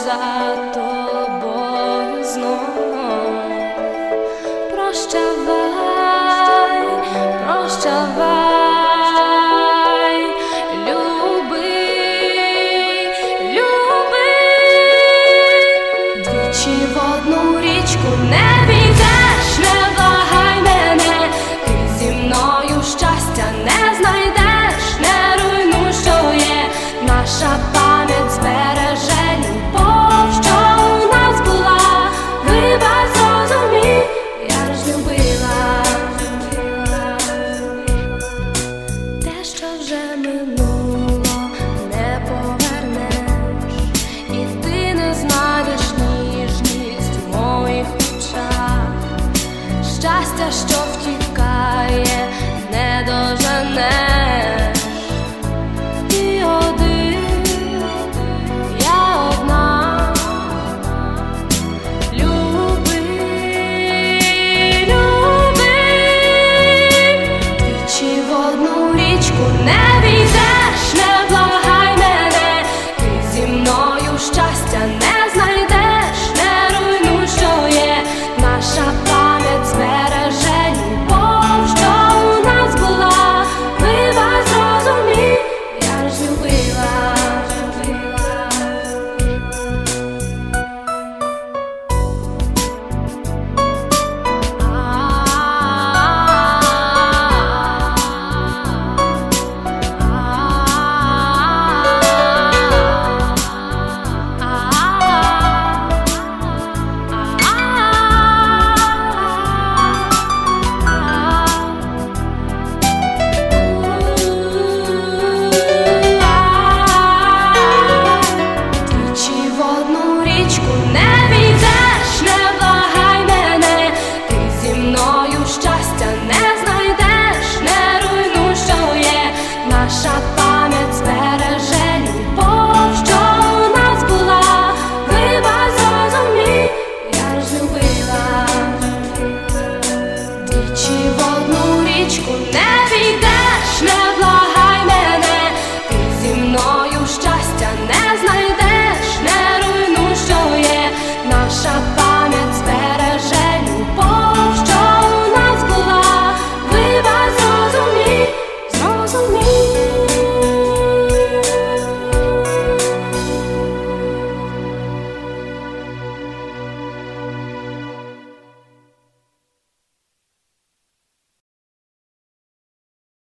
за тобою знов. Прощавай, прощавай, любий, любий. Двічі в одну річку не підеш, не благай мене, ти зі мною щастя не знайдеш, не руйнуй, що є, наша пам'ять збереже любов, що у нас була. Вибач, зрозумій, я ж любила. Те, що вже минуло, не повернеш, і ти не знайдеш ніжність в моїх очах. Щастя, що втікає, не доженеш. Ти один, я одна. Любий, любий. Двічі в одну річку не війдеш, не благай мене, ти зі мною щастя не знайдеш, не руйнуй, що є, наша пам'ять збереже любов, що у нас була. Вибач, зрозумій, я ж любила. Двічі в одну річку не війдеш, не благай мене, ти зі мною щастя не знайдеш, не руйнуй, що є, наша пам'ять збереже любов, що у нас була. Вибач, зрозумій, я ж любила. Двічі в одну річку не